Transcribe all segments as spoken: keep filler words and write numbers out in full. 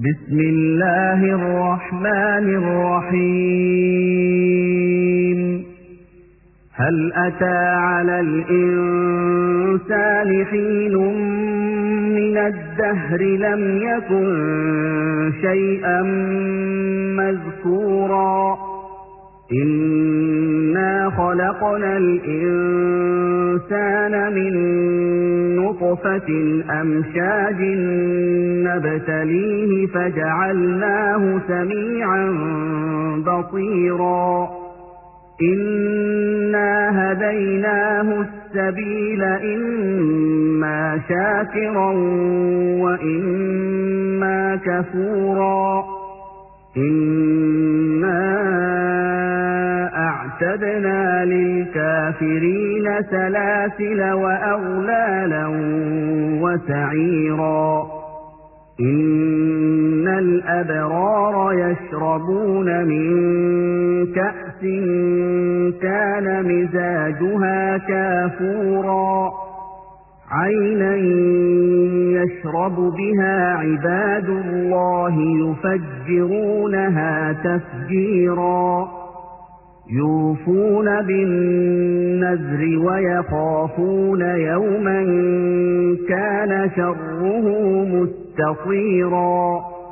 بسم الله الرحمن الرحيم هل أتى على الإنسان حين من الدهر لم يكن شيئا مذكورا إنا خلقنا الإنسان من نطفة أمشاج نبتليه فجعلناه سميعا بصيرا إنا هديناه السبيل إما شاكرا وإما كفورا إنا أعتدنا للكافرين سلاسل وأغلالا وسعيرا إن الأبرار يشربون من كأس كان مزاجها كافورا عينا يشرب بها عباد الله يفجرونها تفجيرا يوفون بالنذر ويخافون يوما كان شره مستطيرا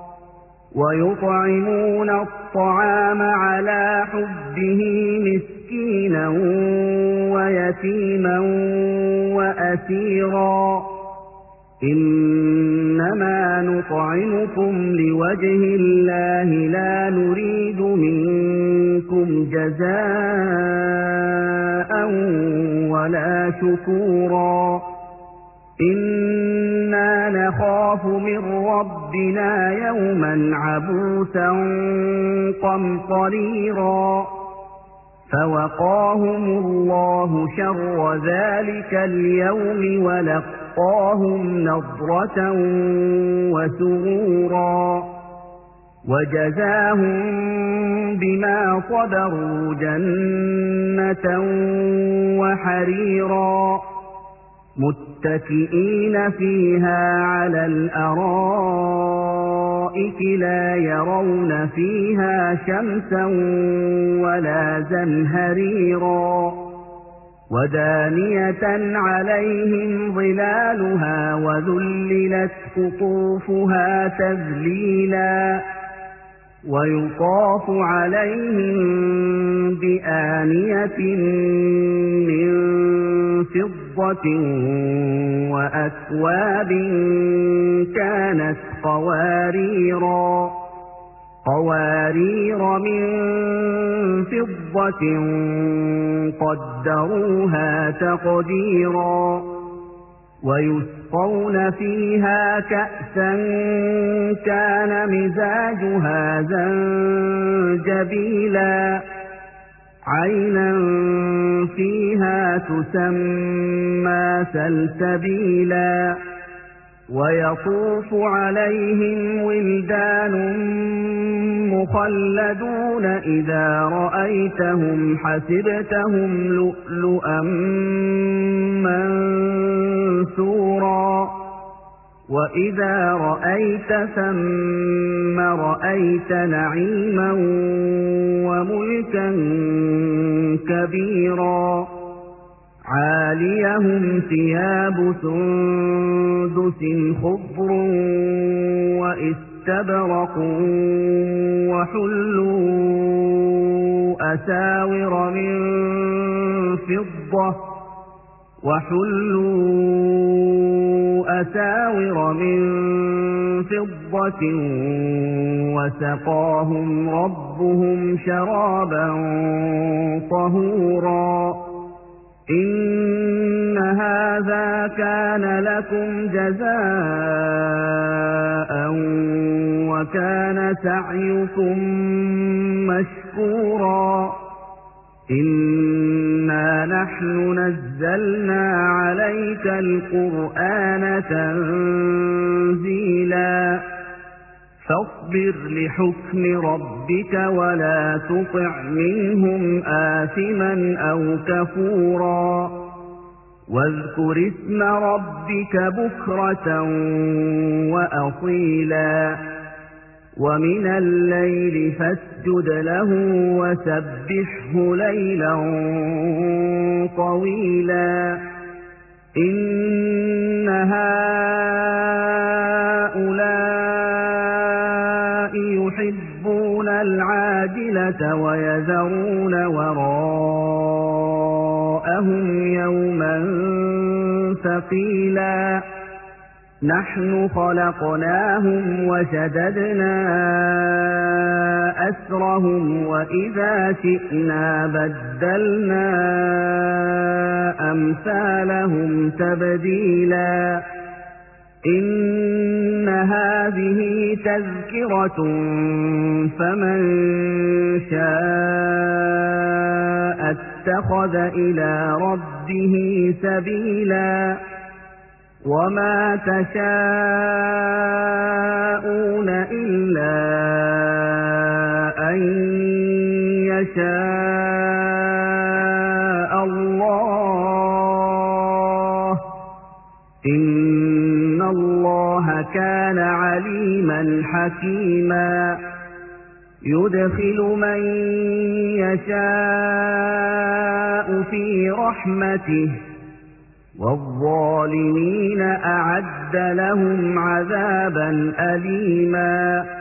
ويطعمون الطعام على حبه مسكينا ويتيما وأسيرا إنما نطعمكم لوجه الله لا نريد منكم جزاء ولا شكورا إنا نخاف من ربنا يوما عبوسا قمطريرا فوقاهم الله شر ذلك اليوم ولقاهم نضرة وسرورا وجزاهم بما صبروا جنة وحريرا متكئين فيها على الأرائك لا يرون فيها شمسا ولا زمهريرا ودانية عليهم ظلالها وذللت قطوفها تذليلا ويطاف عليهم بآنية من فضة وأكواب كانت قواريرا قوارير من فضة قدروها تقديرا ويسقون فيها كأسا كان مزاجها زنجبيلا عينا فيها تسمى سلسبيلا ويطوف عليهم ولدان مخلدون إذا رأيتهم حسبتهم لؤلؤا منثورا وإذا رأيت ثم رأيت نعيما وملكا كبيرا عاليهم ثياب سندس خضر واستبرق وحلوا أساور من فضة وحلوا أساور من فضة وسقاهم ربهم شرابا طهورا إن هذا كان لكم جزاء وكان سعيكم مشكورا إنا نحن نزلنا عليك القرآن تنزيلا فاصبر لحكم ربك ولا تطع منهم آثما أو كفورا واذكر اسم ربك بكرة وأصيلا ومن الليل فاسجد له وسبحه ليلا طويلا إن هؤلاء يحبون العاجلة ويذرون وراءهم يوما ثقيلا نحن خلقناهم وشددنا أسرهم وإذا شئنا بدلنا أمثالهم تبديلا إن هذه تذكرة فمن شاء اتخذ إلى ربه سبيلا وما تشاءون إلا أن يشاء الله إن الله كان عليما حكيما يدخل من يشاء في رحمته والظالمين أعد لهم عذابا أليما